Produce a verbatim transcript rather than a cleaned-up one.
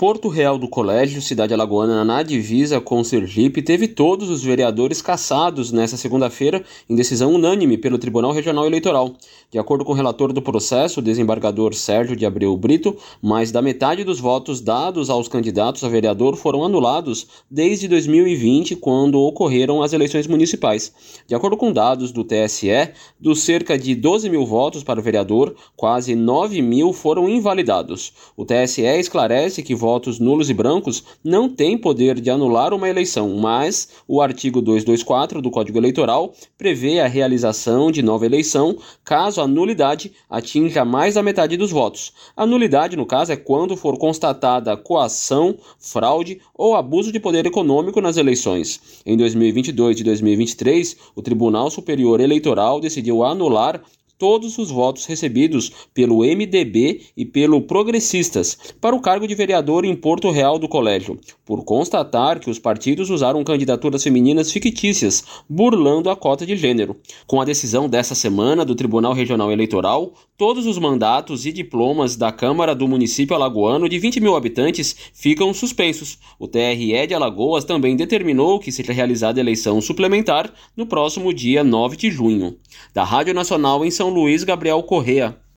Porto Real do Colégio, cidade alagoana na divisa com Sergipe, teve todos os vereadores cassados nesta segunda-feira em decisão unânime pelo Tribunal Regional Eleitoral. De acordo com o relator do processo, o desembargador Sérgio de Abreu Brito, mais da metade dos votos dados aos candidatos a vereador foram anulados desde dois mil e vinte, quando ocorreram as eleições municipais. De acordo com dados do T S E, dos cerca de doze mil votos para o vereador, quase nove mil foram invalidados. O T S E esclarece que votos nulos e brancos não têm poder de anular uma eleição, mas o artigo duzentos e vinte e quatro do Código Eleitoral prevê a realização de nova eleição caso a nulidade atinja mais da metade dos votos. A nulidade, no caso, é quando for constatada coação, fraude ou abuso de poder econômico nas eleições. Em dois mil e vinte e dois e dois mil e vinte e três, o Tribunal Superior Eleitoral decidiu anular todos os votos recebidos pelo M D B e pelo Progressistas para o cargo de vereador em Porto Real do Colégio, por constatar que os partidos usaram candidaturas femininas fictícias, burlando a cota de gênero. Com a decisão dessa semana do Tribunal Regional Eleitoral, todos os mandatos e diplomas da Câmara do município alagoano de vinte mil habitantes ficam suspensos. O T R E de Alagoas também determinou que seja realizada eleição suplementar no próximo dia nove de junho. Da Rádio Nacional em São Luís, Gabriel Correa.